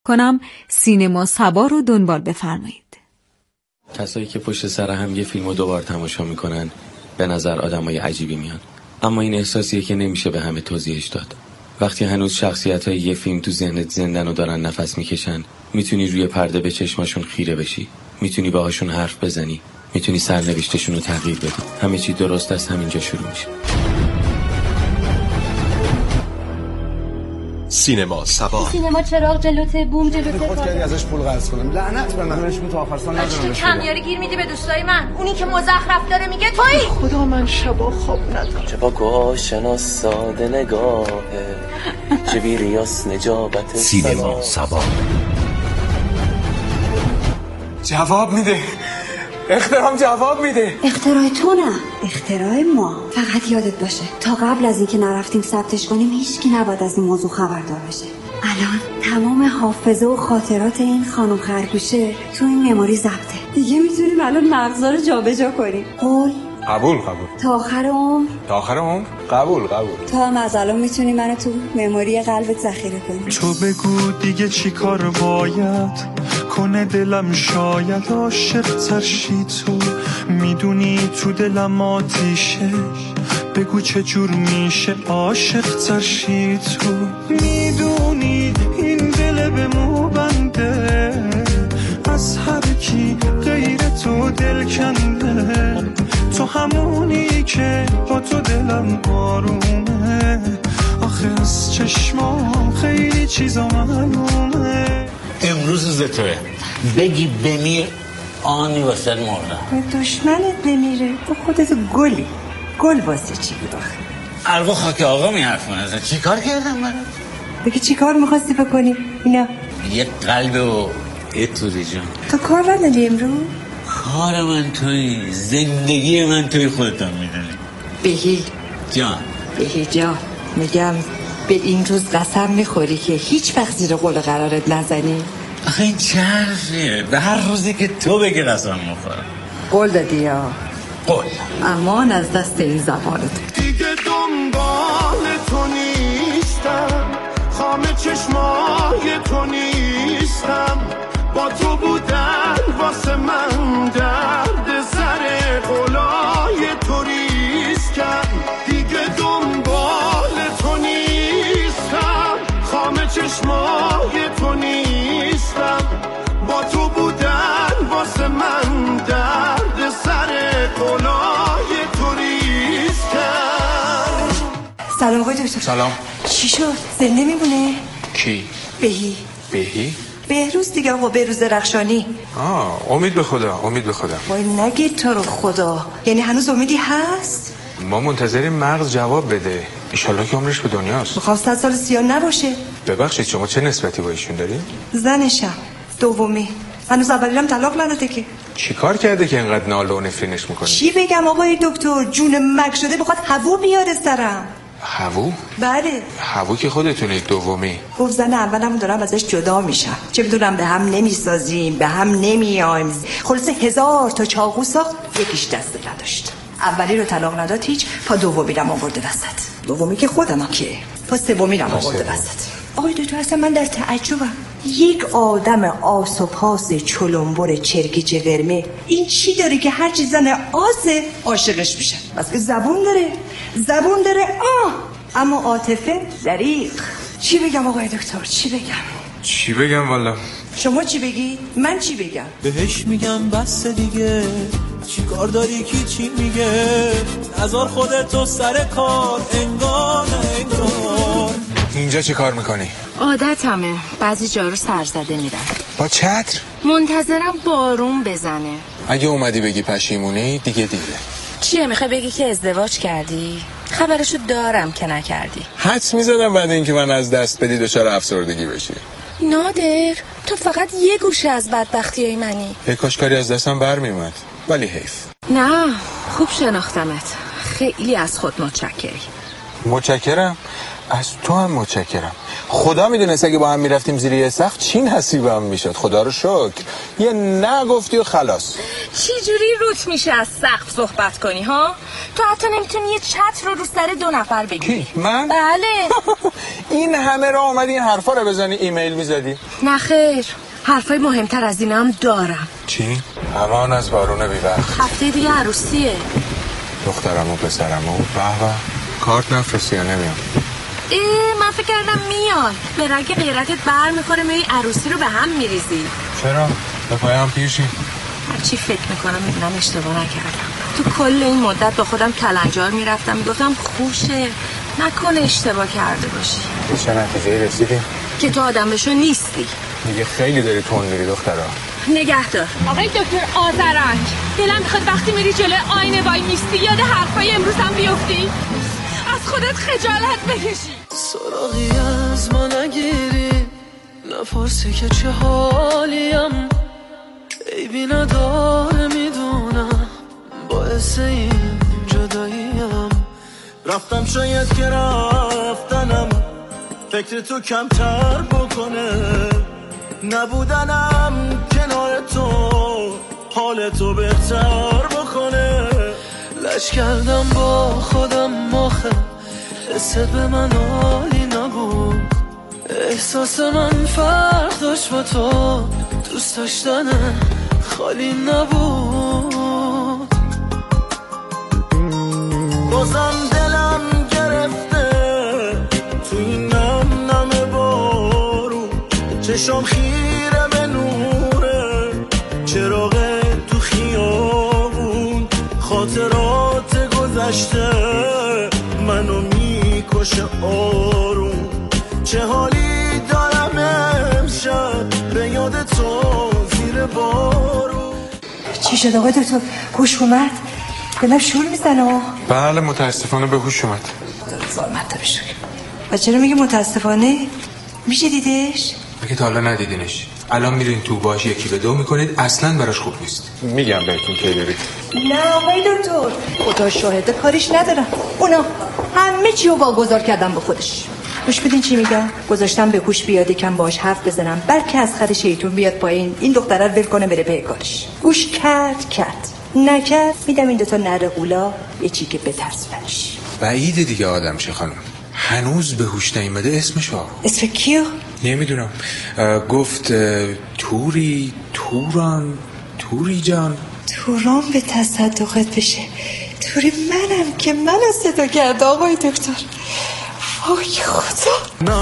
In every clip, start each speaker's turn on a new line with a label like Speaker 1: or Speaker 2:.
Speaker 1: کنم سینما سبا رو دنبال بفرمایید.
Speaker 2: کسایی که پشت سر هم یه فیلمو دوبار تماشا میکنن به نظر آدمای عجیبی میان، اما این احساسیه که نمیشه به همه توضیحش داد. وقتی هنوز شخصیت‌های یه فیلم تو ذهنت زندن و دارن نفس میکشن، میتونی روی پرده به چشماشون خیره بشی، میتونی باهاشون حرف بزنی، میتونی سرنوشتشون رو تغییر بدی. همه چی درست از همینجا شروع میشه.
Speaker 3: سینما سبا.
Speaker 4: سینما چراغ جلوته، بوم جلوته.
Speaker 5: خود کردی ازش پول قرض کنم. لعنت به من. تو آخر سال ندارم.
Speaker 4: کمیاری گیر میدی به دوستای من. اونی که مزخرف داره میگه تویی.
Speaker 6: خدا من شبا خواب ندارم.
Speaker 7: چه با گوشنا ساده نگاهه، چه بیریاس نجابت
Speaker 3: سینما سبا.
Speaker 5: جواب میده. اخترام جواب میده.
Speaker 8: اختراع تو نه، اختراع ما. فقط یادت باشه تا قبل از اینکه نرفتیم ثبتش کنیم هیچکی نباید از این موضوع خبردار بشه. الان تمام حافظه و خاطرات این خانم خرگوشه تو این مموری ضبطه. دیگه میتونیم الان مغزا رو جابجا کنیم. قول؟
Speaker 5: قبول.
Speaker 8: تا آخر عمر؟
Speaker 5: تا آخر عمر؟ قبول.
Speaker 8: تا هم از الان میتونی منو تو مموری قلبت ذخیره کنی.
Speaker 9: تو بگو دیگه چی کار باید کنه دلم، شاید عاشق ترشی تو میدونی تو دلم آتیشه، بگو چه جور میشه عاشق ترشی تو میدونی این دل به مو بنده، از هر کی غیر تو دل کنده، تو همونی که با تو دلم آرومه، آخه از چشمام خیلی چیزا معلومه.
Speaker 10: امروز زتوه بگی بمیر آنی واسه مردم.
Speaker 6: به دشمنت بمیره تو خودت گل واسه چی بود آخه؟
Speaker 10: اروا خاک آقا می حرف منزن. چی کار کردم من؟
Speaker 6: بگی چی کار میخواستی بکنی؟ اینا
Speaker 10: یه قلب و یه توری جان.
Speaker 6: تو کار نداری امروز؟
Speaker 10: کار من توی، زندگی من توی خودتم میدونی.
Speaker 6: بهی جان میگم به این روز قسم میخوری که هیچ وقت زیر قول قرارت نزنی؟
Speaker 10: آخه این چه حرفیه؟ به هر روزی که تو بگی قسم میخورم.
Speaker 6: قول دادی یا؟
Speaker 10: قول.
Speaker 6: امان از دست این زبانت.
Speaker 9: دیگه دنبال تو نیستم، خام چشمای تو نیستم، با تو بودن واسه من درد سر قولای تو ریسکم. دیگه دنبال تو نیستم، خام چشمای تو نیستم، با تو بودن واسه من درد سر قولای تو ریسکم.
Speaker 6: سلام آقای دکتر.
Speaker 5: سلام.
Speaker 6: چی شد؟ زنده میمونه؟
Speaker 5: کی؟
Speaker 6: بهی بهروز دیگه. آقا بهروز رخشانی.
Speaker 5: امید به خدا.
Speaker 6: وای نگی تو رو خدا، یعنی هنوز امیدی هست؟
Speaker 5: ما منتظریم مغز جواب بده، انشالله که عمرش به دنیاست.
Speaker 6: میخوام 100 سال سیاه نباشه.
Speaker 5: ببخشید شما چه نسبتی با ایشون دارین؟
Speaker 6: زنشم، دومی. هنوز اولیرم طلاق نداده که.
Speaker 5: چی کار کرده که اینقدر ناله و نفرینش میکنی؟
Speaker 6: چی بگم آقای دکتر؟ جون مک شده بخواد هوو بیاره سرم.
Speaker 5: هوو؟
Speaker 6: بله.
Speaker 5: هوو که خودتونید، دومی.
Speaker 6: گفت زن اولم دارم ازش جدا میشم، چه بدونم به هم نمیسازیم، به هم نمیایم. خلاصه 1000 تا چاقو ساخت، یکیش دست نداشت. اولی رو طلاق نداد هیچ، پا دومی رم آورده وسط. دومی که خودمم که، پا سومی رم آورده وسط. آقای دکتر اصلا من در تعجبم. یک آدم آس و پاس چلنبر چرکی جورمه این چی داره که هر چی زن آسه عاشقش میشه؟ بس که زبون داره اما عاطفه دریغ. چی بگم آقای دکتر؟ چی بگم
Speaker 5: والا؟
Speaker 6: شما چی بگی؟ من چی بگم؟
Speaker 9: بهش میگم بس دیگه، چی کار داری کی چی میگه، نذار خودتو سر کار، انگار
Speaker 5: اینجا چی کار میکنی؟
Speaker 11: عادتمه، بعضی جا رو سر زده میرم
Speaker 5: با چتر؟
Speaker 11: منتظرم بارون بزنه.
Speaker 5: اگه اومدی بگی پشیمونی دیگه دیره.
Speaker 11: چیه میخوای بگی که ازدواج کردی؟ خبرشو دارم که نکردی.
Speaker 5: حدس میزدم بعد اینکه من از دست بدی دچار افسردگی بشی.
Speaker 11: نادر تو فقط یه گوشه از بدبختیای منی.
Speaker 5: کاش کاری از دستم برمیومد، ولی حیف.
Speaker 11: نه خوب شناختمت، خیلی از خود متشکرم.
Speaker 5: متشکرم؟ از تو هم متشکرم. خدا میدونست اگه با هم میرفتیم زیر یه سقف چی نصیبم میشد. خدا رو شکر یه نگفتی و خلاص.
Speaker 11: چی جوری روت میشه از سقف صحبت کنی ها؟ تو حتی نمیتونی یه چتر رو سر 2 نفر بگیری.
Speaker 5: کی؟ من؟
Speaker 11: بله.
Speaker 5: این همه را اومدی این حرفا رو بزنی ایمیل میزدی؟
Speaker 11: نه خیر، حرفای مهمتر از اینم دارم.
Speaker 5: چی؟ امان از بارون بی‌وقت.
Speaker 11: هفته دیگه عروسیه.
Speaker 5: دخترم و پسرم و به کارت نفرستی یا نمیام؟
Speaker 11: من فکر کردم میاد. به رگ غیرتت بر میخوره میای عروسی رو به هم میریزی.
Speaker 5: چرا؟ به پایم پیشی؟
Speaker 11: هرچی فکر میکنم میبینم اشتباه نکردم. تو کل این مدت با خودم کلنجار میرفتم میگفتم خوشه نکنه اشتباه کرده باشی.
Speaker 5: چه نتیجه رسیدی؟
Speaker 11: که تو آدم بشو نیستی.
Speaker 5: میگه خیلی داری تون میری دخترا.
Speaker 11: نگهدار.
Speaker 4: آقای دکتر آذرنگ، دلم میخواد وقتی میری جلوی آینه وای میستی یاد حرفای امروز هم بیفتی، از خودت خجالت بکشی.
Speaker 12: سراغی از ما نگیری، نپرسی که چه حالیم، عیبی نداره میدونم باعث این جداییم. رفتم شاید که رفتنم فکر تو کمتر بکنه، نبودنم کنار تو حال تو بهتر بکنه. لش کردم با خودم آخه حست به من حالی نبود، احساس من فرق داشت با تو، دوست داشتن خالی نبود. بازم دلم گرفته تو این نم بارو، چشم خیره به نوره چراغ تو خیابون، خاطرات گذشته منو میکشه آروم. چه حالی دارم امشب به یاد تو زیر بارون.
Speaker 6: چی شد آقای دکتر؟ هوش اومد؟ دلم شور میزنه.
Speaker 5: بله متاسفانه به هوش اومد.
Speaker 6: ظلمت بشه. و چرا میگه متاسفانه؟ میشه دیدش؟
Speaker 5: اگه تا حالا ندیدینش الان میرین تو باش 1 به 2 میکنید، اصلا براش خوب نیست. میگم بهتون که برید.
Speaker 6: نه آقای دکتر، خدا شاهده کاریش ندارم. اونا همه چی رو واگذار کردم به خودش. گوش بدین چی میگم؟ گذاشتم به هوش بیاد یکم باهاش حرف بزنم، بلکه از خر شیطون بیاد پایین، این دختره رو ول کنه بره پی کارش. گوش کرد نکرد میدم این 2 نره قولا یه چی که بترسونش.
Speaker 5: بعیده دیگه آدم شه خانم، هنوز به هوش نیامده اسمشو.
Speaker 6: اسم کیو؟
Speaker 5: نمیدونم. گفت توری جان.
Speaker 6: توران به تصدقت بشه. توری منم که من از صدا کرده آقای دکتر. وای خدا.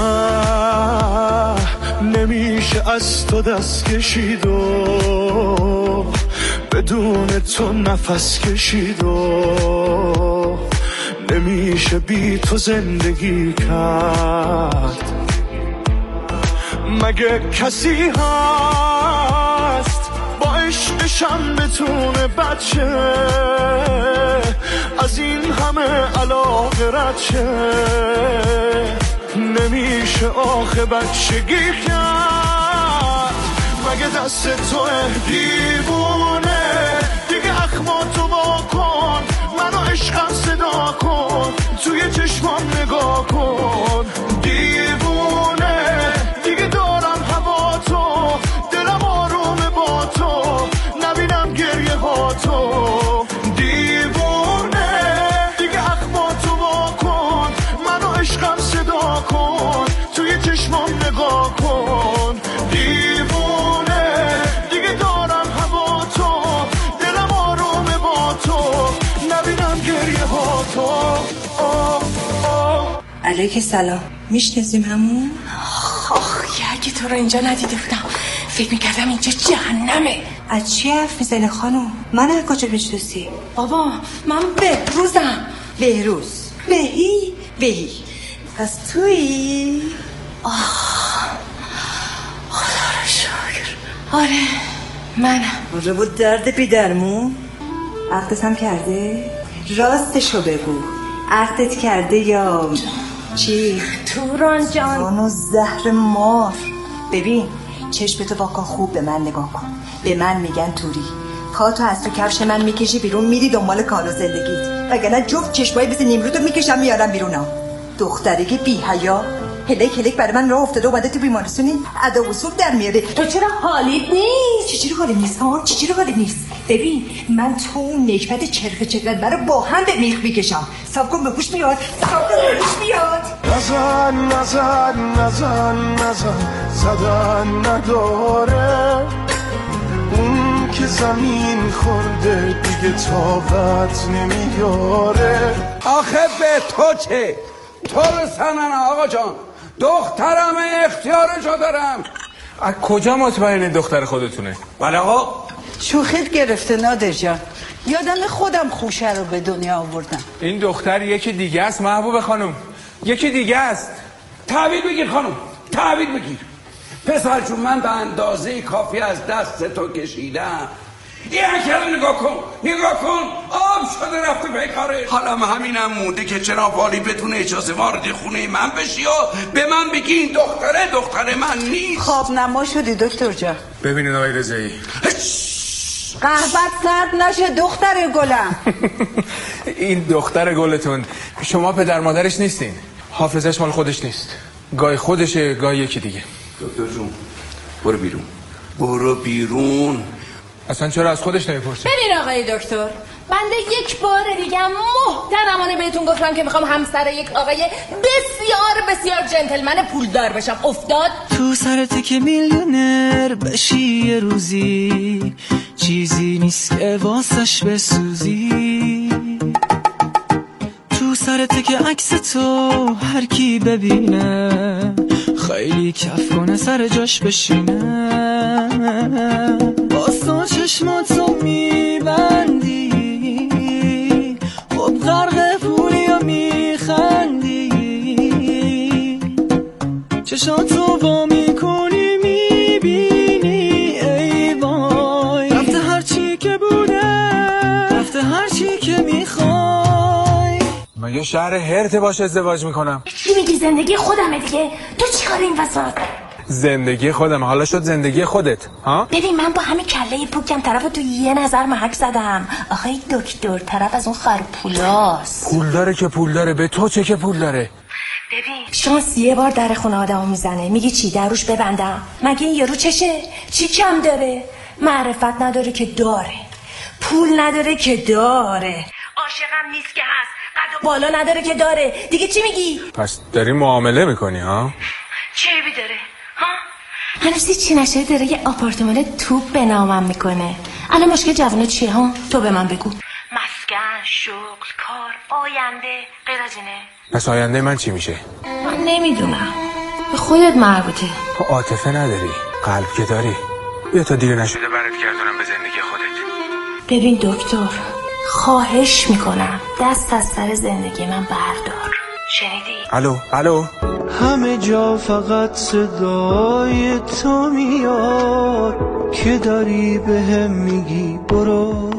Speaker 9: نه نمیشه از تو دست کشید و بدون تو نفس کشید و نمیشه بی تو زندگی کرد. مگه کسی هست با عشقشم بتونه بچه از این همه علاقه رد شه؟ نمیشه آخه بچگی کرد. مگه دست تو دیوونه دیگه اخماتو وا کن، منو عشقم صدا کن، توی چشمام نگاه کن. دیوونه دیگه دارم هوا تو، دلم آرومه با تو، نبینم گریه ها تو. دیوونه دیگه اخماتو وا کن، منو عشقم صدا کن، توی چشمام نگاه کن. دیوونه دیگه دارم هوا تو، دلم آرومه با تو، نبینم گریه ها تو.
Speaker 6: علیک سلام. میشناسیم همون؟
Speaker 11: اگه تو رو اینجا ندیده بودم فکر میکردم اینجا جهنمه.
Speaker 6: از چی حرف میزنی خانم؟ من از کجا میشناسی؟
Speaker 11: بابا من بهروزم.
Speaker 6: بهروز؟ بهی پس تویی؟
Speaker 11: خدا رو شکر. آره منم.
Speaker 6: رو بود درد بی درمون؟ عقدت هم کرده؟ راستشو بگو، عقدت کرده یا چی؟
Speaker 11: توران جان.
Speaker 6: آنو زهر مار. ببین چشمتو واکن خوب به من نگاه کن. به من میگن توری. پاتو از تو کفش من میکشی بیرون میری دنبال کار و زندگیت، وگرنه جفت چشمایی مثل نمرودو میکشم میارم بیرون. دخترگی بی حیا هلک برای من راه افتاده اومده تو بیمارستانی ادا و صوب در میاره. تو چرا حالیت نیست؟ چرا حالی نیست ها؟ چرا حالی نیست؟ ببین من تو اون نکبت چرخ برای با هم به میخ میکشم. صاف کن به گوش میاد.
Speaker 9: نزن زدن نداره، اون که زمین خورده دیگه طاقت نمیاره.
Speaker 13: آخه به تو چه؟ تو بسنن آقا جان، دخترم اختیارشو دارم.
Speaker 5: از کجا مطمئنه دختر خودتونه؟
Speaker 13: بله آقا.
Speaker 14: شوخیت گرفته نادر جان، یادم خودم خوشه رو به دنیا آوردم.
Speaker 5: این دختر یکی دیگه است محبوب خانم، یکی دیگه است.
Speaker 13: تحویل بگیر خانم، تحویل بگیر. پسر جون من به اندازه کافی از دست تو کشیدم. این اکل نگاه کن آب شده رفته به کارش. حالا همینم مونده که جناب والی بتونه اجازه وارد خونه من بشی و به من بگی این دختر من نیست.
Speaker 14: خواب نما شدی دکتر جان.
Speaker 5: ببینید آقای رضایی،
Speaker 14: قهوت سرد نشه دختر گلم.
Speaker 5: این دختر گلتون شما پدر مادرش نیستین، حافظش مال خودش نیست، گاهی خودشه گاهی یکی دیگه.
Speaker 13: دکتر جون برو بیرون.
Speaker 5: اصلا چرا از خودش نمیپرسی؟
Speaker 4: ببین آقای دکتر، بنده یک بار دیگه محترمانه بهتون گفتم که میخوام همسر یک آقای بسیار جنتلمن پولدار بشم. افتاد
Speaker 15: تو سرت که میلیونر بشی یه روزی، چیزی نیست که واسش بسوزی. تو سرت که عکس تو هر کی ببینه، خیلی کف کنه سر جاش بشینه. باز تو چشماتو میبندی، خب غرق پولی و میخندی. چشاتو با میکنی میبینی ای وای، رفته هرچی که بوده، رفته هرچی که میخوای.
Speaker 5: مگه شهر هرت باش ازدواج میکنم؟
Speaker 4: چی میگی؟ زندگی خودمه دیگه، تو چی کار این وسط؟
Speaker 5: زندگی خودم، حالا شد زندگی خودت ها؟
Speaker 4: ببین من با همین کله پوکم طرف تو یه نظر محک زدم. آخه دکتر طرف از اون خرپولاست.
Speaker 5: پول داره که پول داره، به تو چه که پول داره؟
Speaker 4: ببین شانس یه بار در خونه آدمو میزنه، میگی چی دروش ببندم؟ مگه این یارو چشه؟ چی کم داره؟ معرفت نداره که داره، پول نداره که داره، عاشقم نیست که هست، قد و بالا نداره که داره. دیگه چی میگی؟
Speaker 5: پس داری معامله میکنی ها؟
Speaker 4: چی داره؟ ها؟ هنوز چی نشه داره یه آپارتمان توپ به نامم میکنه. الان مشکل جوانه چیه ها؟ تو به من بگو. مسکن، شغل، کار، آینده، غیر از اینه؟
Speaker 5: پس آینده من چی میشه؟
Speaker 4: من نمیدونم، به خودت مربوطه.
Speaker 5: تو عاطفه نداری، قلب که داری. بیا تا دیر نشده برات گردونم به زندگی خودت.
Speaker 4: ببین دکتر، خواهش میکنم دست از سر زندگی من بردار. شنیدی؟
Speaker 5: الو
Speaker 15: همه جا فقط صدای تو میاد که داری بهم میگی برو.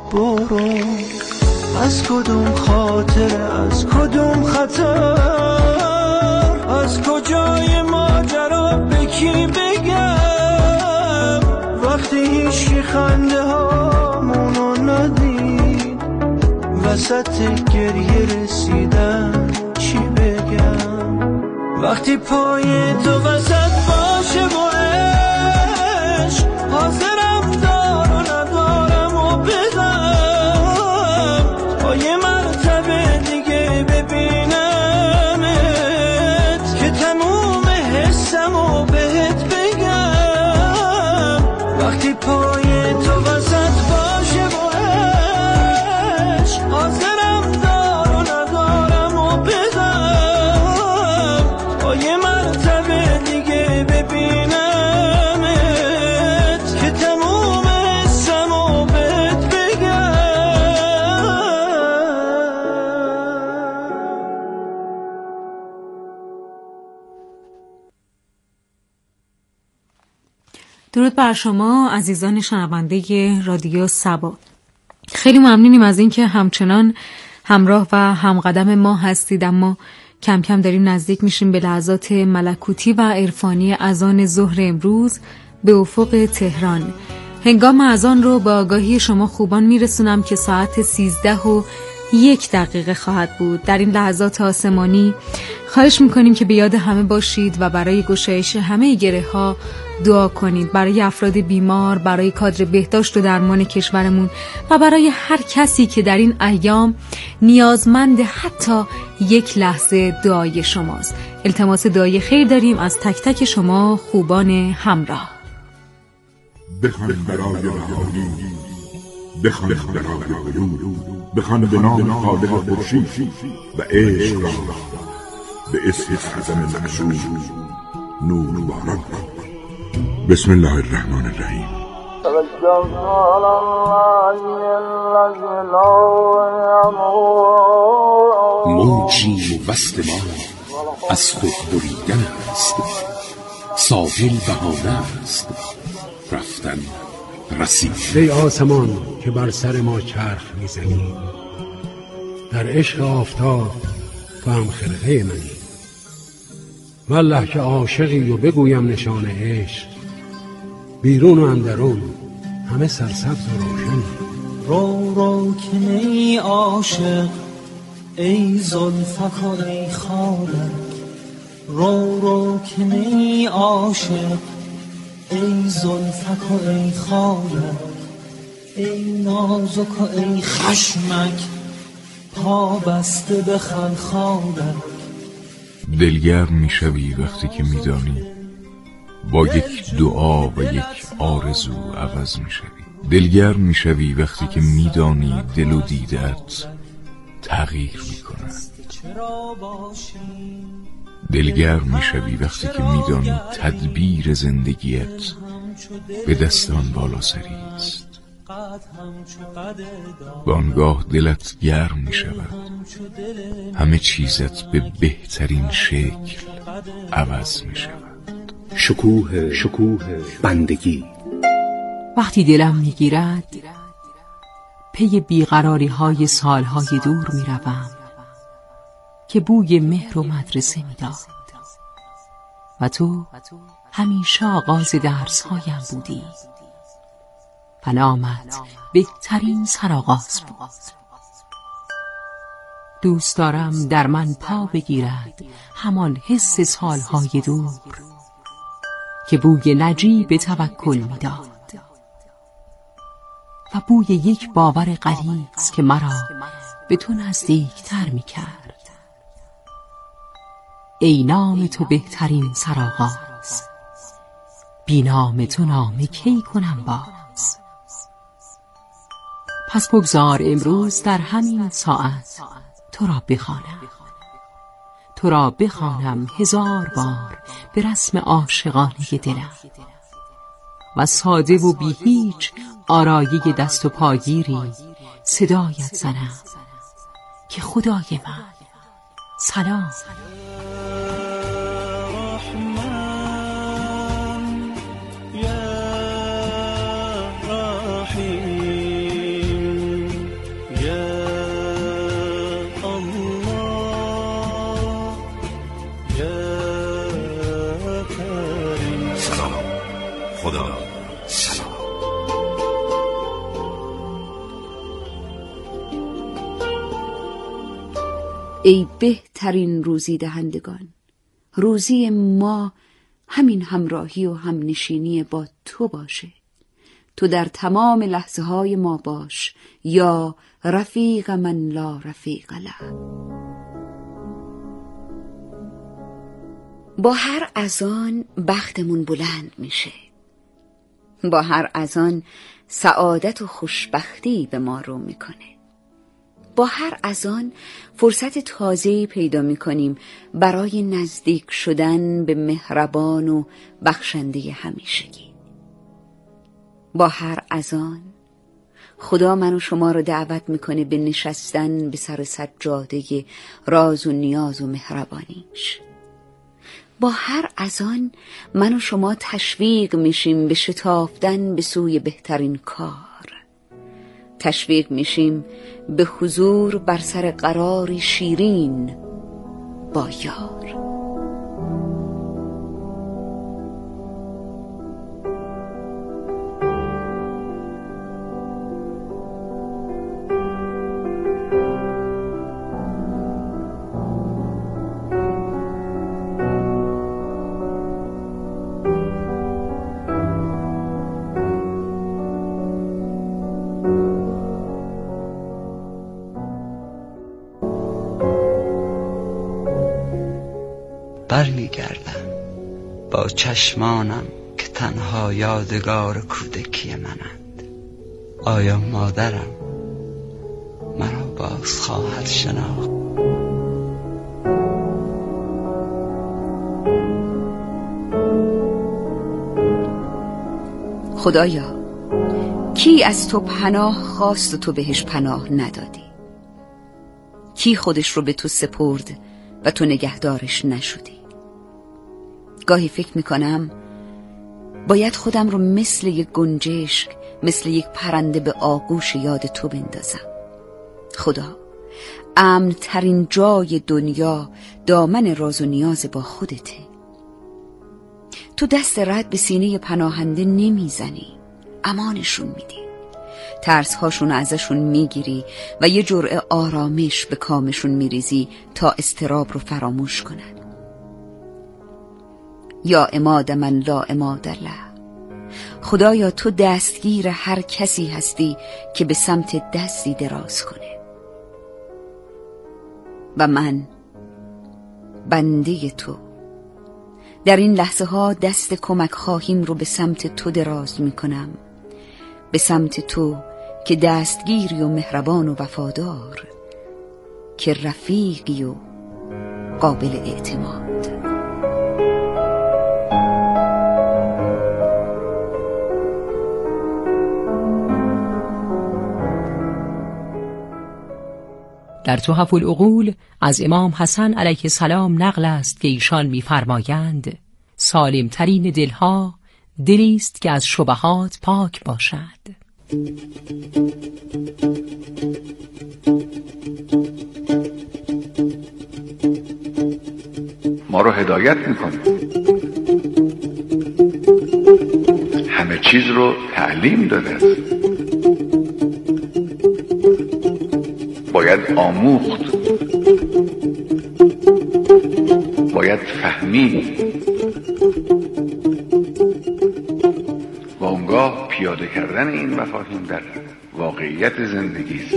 Speaker 15: از کدوم خاطر، از کدوم خطر، از کجای ماجرا به کی بگم؟ وقتی هیچی خنده هامونو ندید، وسط گریه رسیدن چی بگم؟ وقتی پای تو وسط باشه با عشق، حاضرم دار و ندارم و بدم تا یه مرتبه دیگه ببینمت، که تموم حسم و بهت بگم. وقتی پای تو وسط باشه با عشق، حاضرم دار و ندارم و بدم تا یه مرتبه دیگه ببینمت، که تموم حسم و بهت بگم.
Speaker 1: درود بر شما عزیزان شنونده رادیو سبا. خیلی ممنونیم از اینکه همچنان همراه و همقدم ما هستید، اما کم کم داریم نزدیک میشیم به لحظات ملکوتی و عرفانی اذان ظهر امروز به افق تهران. هنگام اذان رو به آگاهی شما خوبان میرسونم که ساعت 13 و 1 دقیقه خواهد بود. در این لحظات آسمانی خواهش میکنیم که به یاد همه باشید و برای گشایش همه گره‌ها دعا کنید، برای افراد بیمار، برای کادر بهداشت و درمان کشورمون و برای هر کسی که در این ایام نیازمند حتی 1 لحظه دعای شماست. التماس دعای خیر داریم از تک تک شما خوبان همراه.
Speaker 16: بخوان برای رهایی، بخوان برای غرور، بخوان به نام خالق خورشید و عشق را به اسم خزم مقصود نور باران کن. بسم الله الرحمن الرحیم.
Speaker 3: موجی وصل ما از خود بریدن است، ساحل بهانه است، رفتن رسید.
Speaker 17: ای آسمان که بر سر ما چرخ میزنی، در عشق آفتاب تو هم خرقه منی. والله که عاشقی و بگویم نشان عشق، بیرون و اندرون همه سرسبز و روشنی.
Speaker 15: رو رو که نی عاشق ای زلفک و ای خالک، رو رو که نی عاشق ای زلفک و ای خالک، ای نازک و ای خشمک پا بسته بخند خالک.
Speaker 16: دلگرم میشوی وقتی که میدانی با یک دعا و یک آرزو عوض میشوی. دلگرم میشوی وقتی که میدانی دل و دیدت تغییر میکنند. دلگرم میشوی وقتی که میدانی تدبیر زندگیت به دستان بالا سری است. بانگاه دلت گرم میشود، همه چیزت به بهترین شکل عوض میشود.
Speaker 3: شکوه بندگی.
Speaker 18: وقتی دلم میگیرد پی بیقراری های سالهای دور میروم که بوی مهر و مدرسه میداد و تو همیشه آغاز درس هایم بودی. پنامت بهترین سرآغاز بود. دوست دارم در من پا بگیرد همان حس سالهای دور که بوی نجیب توکل میداد و بوی یک باور غلیظ که مرا به تو نزدیکتر میکرد. ای نام تو بهترین سرآغاز، بی نام تو نام کی کنم باز. پس بگذار امروز در همین ساعت تو را بخوانم، تو را بخوانم 1000 بار به رسم عاشقانه دلم و ساده و بی هیچ آرایه دست و پاگیری صدایت زنم که خدای من سلام.
Speaker 3: خدا سلام.
Speaker 19: ای بهترین روزی دهندگان، روزی ما همین همراهی و همنشینی با تو باشه. تو در تمام لحظه های ما باش، یا رفیق من لا رفیق له. با هر اذان بختمون بلند میشه، با هر اذان سعادت و خوشبختی به ما رو میکنه. با هر اذان فرصت تازه‌ای پیدا میکنیم برای نزدیک شدن به مهربان و بخشنده همیشگی. با هر اذان خدا من و شما رو دعوت میکنه به نشستن به سر سجاده راز و نیاز و مهربانیش. با هر اذان من و شما تشویق میشیم به شتافتن به سوی بهترین کار. تشویق میشیم به حضور بر سر قراری شیرین با یار.
Speaker 20: برمیگردم با چشمانم که تنها یادگار کودکی منند. آیا مادرم مرا باز خواهد شناخت؟
Speaker 19: خدایا، کی از تو پناه خواست و تو بهش پناه ندادی؟ کی خودش رو به تو سپرد و تو نگهدارش نشدی؟ گاهی فکر میکنم باید خودم رو مثل یک گنجشک، مثل یک پرنده به آغوش یاد تو بندازم. خدا، امن ترین جای دنیا دامن راز و نیاز با خودته. تو دست رد به سینه پناهنده نمیزنی، امانشون میدی، ترس هاشون ازشون میگیری و یه جرعه آرامش به کامشون میریزی تا اضطراب رو فراموش کنن. یا عماد من لا عماد له. خدایا، تو دستگیر هر کسی هستی که به سمت دستی دراز کنه و من بنده تو در این لحظه ها دست کمک خواهیم رو به سمت تو دراز میکنم، به سمت تو که دستگیری و مهربان و وفادار، که رفیقی و قابل اعتماد.
Speaker 18: در تحف العقول از امام حسن علیه السلام نقل است که ایشان می‌فرمایند سالم ترین دلها دلی است که از شبهات پاک باشد.
Speaker 21: ما رو هدایت میکنه، همه چیز رو تعلیم داده، باید آموخت، باید فهمید و اونگاه پیاده کردن این مفاهیم در واقعیت زندگی است.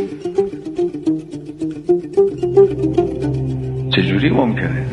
Speaker 21: چجوری ممکنه؟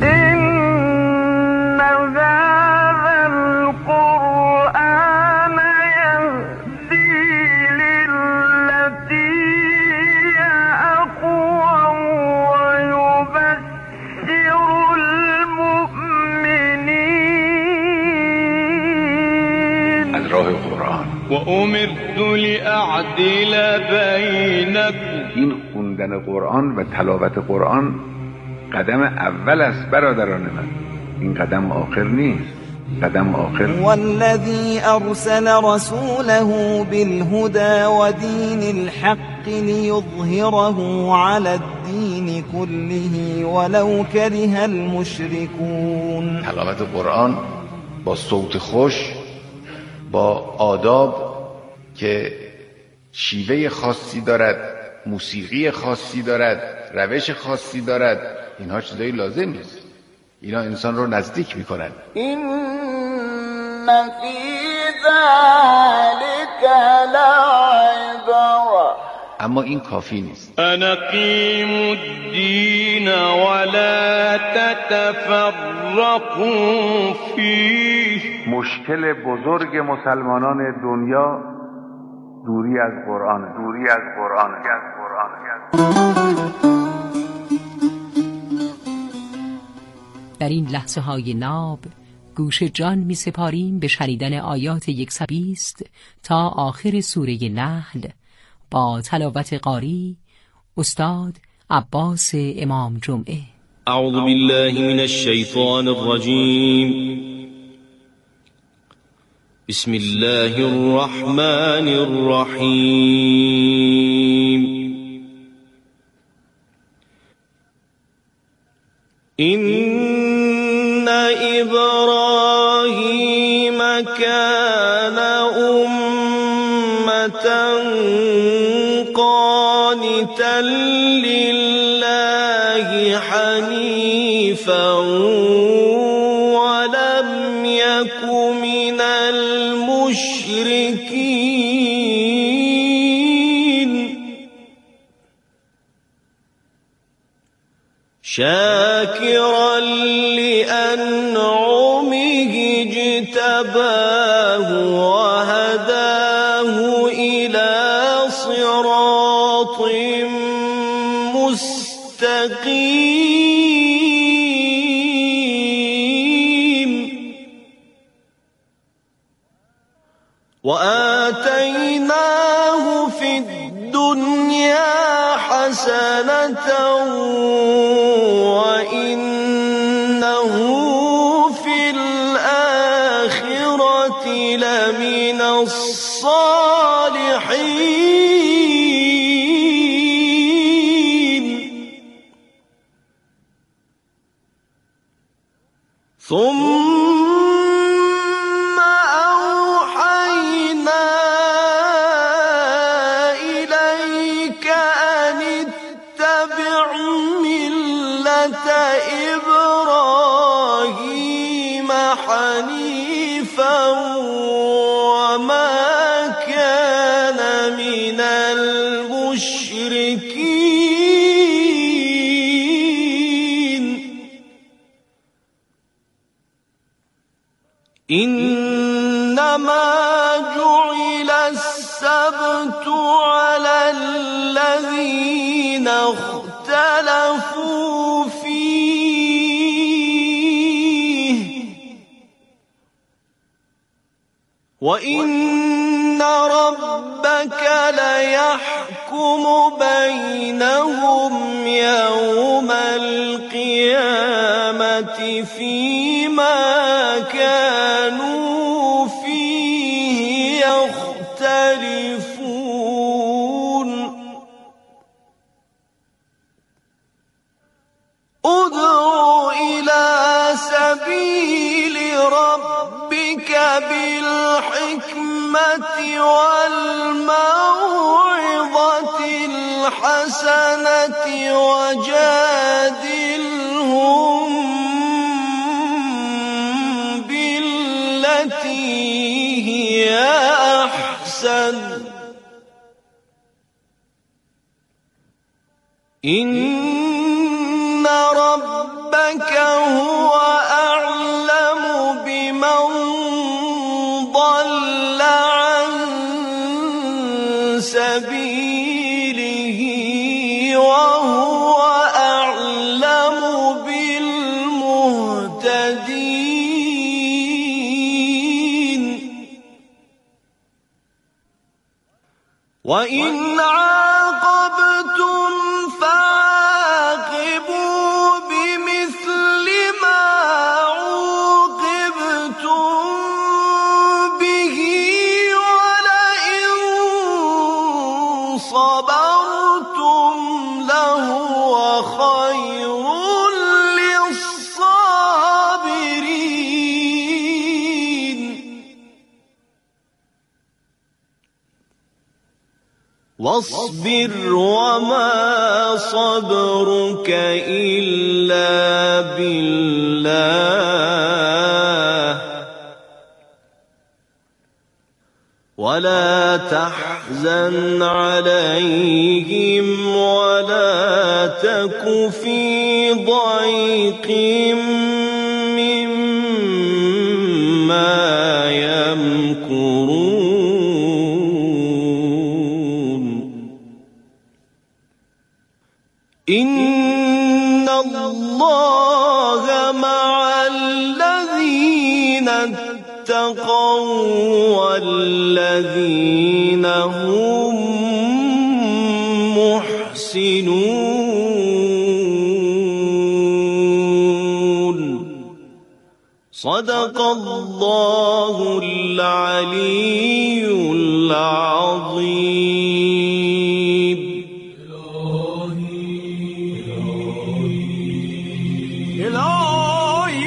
Speaker 22: و امرت لأعدل بینکم.
Speaker 21: این خوندن قرآن و تلاوت قرآن قدم اول است برادران من، این قدم آخر نیست، قدم آخر.
Speaker 12: والذی ارسل رسوله بالهدى و دین الحق لیظهره علی الدین كله ولو كره المشركون.
Speaker 21: تلاوت قرآن با صوت خوش، با آداب که شیوه خاصی دارد، موسیقی خاصی دارد، روش خاصی دارد، اینها چیزایی لازم نیست، اینا انسان رو نزدیک میکنن.
Speaker 12: این فی ذلک لعبرة.
Speaker 21: اما این کافی نیست.
Speaker 22: انقیم الدین ولا تتفرقوا فیه.
Speaker 21: مشکل بزرگ مسلمانان دنیا دوری از قرآن، دوری از قرآن.
Speaker 18: در این لحظه های ناب گوش جان می سپاریم به شنیدن آیات 120 تا آخر سوره نحل با تلاوت قاری استاد عباس امام جمعه.
Speaker 22: اعوذ بالله من الشیطان الرجیم. بسم الله الرحمن الرحیم. إن إبراهيم كان أمة قانتا لله حنيفا ولم يك من المشركين شاكرا لأن وآتيناه في الدنيا حسنة وإنه في الآخرة لمن الصالحين. ثم أوحينا إليك أن اتبع ملة إبراهيم حنيفا وما كان من المشركين. إنما جعل السبت على الذين اختلفوا فيه وإن ربك ليحكم بينهم يوم القيامة فيما كانوا فيه يختلفون. ادع إلى سبيل ربك بالحكمة والموعظة الحسنة وجادلهم بالتي هي أحسن إن ربك هو أعلم بمن ضل عن سبيله وهو أعلم بالمهتدين. وإن عاقبتم فعاقبوا بمثل ما عوقبتم به ولئن صبرتم لهو خير للصابرين. واصبر وما صبرك إلا بالله ولا تحزن عليهم ولا تك في ضيق مما يمكرون. إن الله مع الذين اتقوا والذين هم محسنون. صدق الله العلي العظيم.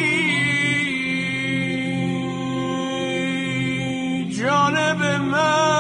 Speaker 22: الهی جانب من